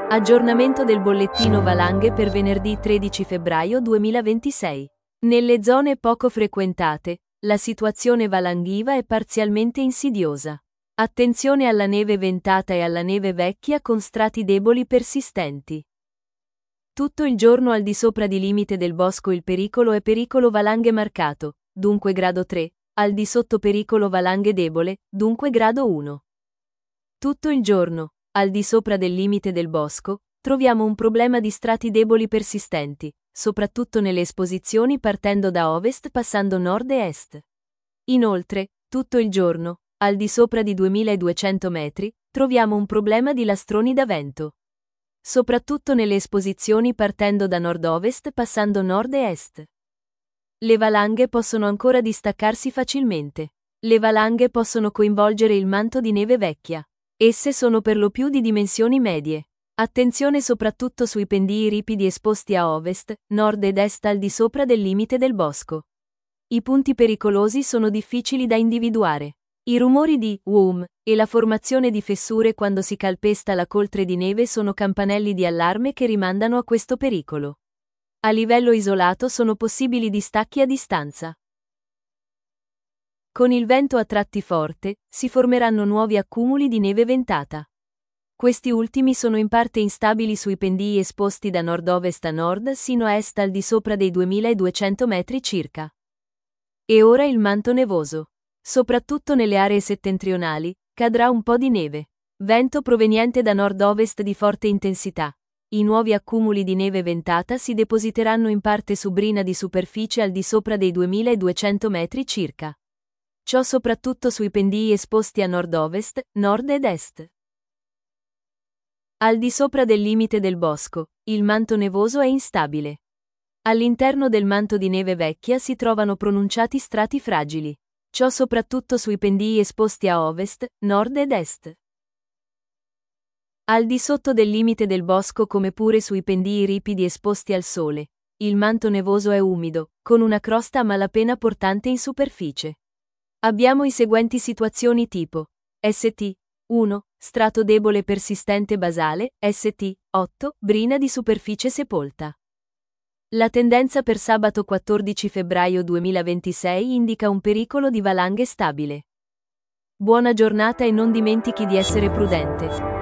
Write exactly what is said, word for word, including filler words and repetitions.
Aggiornamento del bollettino valanghe per venerdì tredici febbraio duemilaventisei. Nelle zone poco frequentate, la situazione valanghiva è parzialmente insidiosa. Attenzione alla neve ventata e alla neve vecchia con strati deboli persistenti. Tutto il giorno al di sopra di limite del bosco il pericolo è pericolo valanghe marcato, dunque grado tre, al di sotto pericolo valanghe debole, dunque grado uno. Tutto il giorno, al di sopra del limite del bosco, troviamo un problema di strati deboli persistenti, soprattutto nelle esposizioni partendo da ovest passando nord e est. Inoltre, tutto il giorno, al di sopra di duemiladuecento metri, troviamo un problema di lastroni da vento. Soprattutto nelle esposizioni partendo da nord-ovest passando nord e est. Le valanghe possono ancora distaccarsi facilmente. Le valanghe possono coinvolgere il manto di neve vecchia. Esse sono per lo più di dimensioni medie. Attenzione soprattutto sui pendii ripidi esposti a ovest, nord ed est al di sopra del limite del bosco. I punti pericolosi sono difficili da individuare. I rumori di "wum" e la formazione di fessure quando si calpesta la coltre di neve sono campanelli di allarme che rimandano a questo pericolo. A livello isolato sono possibili distacchi a distanza. Con il vento a tratti forte, si formeranno nuovi accumuli di neve ventata. Questi ultimi sono in parte instabili sui pendii esposti da nord-ovest a nord sino a est al di sopra dei duemiladuecento metri circa. E ora il manto nevoso. Soprattutto nelle aree settentrionali, cadrà un po' di neve. Vento proveniente da nord-ovest di forte intensità. I nuovi accumuli di neve ventata si depositeranno in parte su brina di superficie al di sopra dei duemiladuecento metri circa. Ciò soprattutto sui pendii esposti a nord-ovest, nord ed est. Al di sopra del limite del bosco, il manto nevoso è instabile. All'interno del manto di neve vecchia si trovano pronunciati strati fragili. Ciò soprattutto sui pendii esposti a ovest, nord ed est. Al di sotto del limite del bosco come pure sui pendii ripidi esposti al sole, il manto nevoso è umido, con una crosta a malapena portante in superficie. Abbiamo i seguenti situazioni tipo S T uno, strato debole persistente basale, S T otto, brina di superficie sepolta. La tendenza per sabato quattordici febbraio duemilaventisei indica un pericolo di valanghe stabile. Buona giornata e non dimentichi di essere prudente.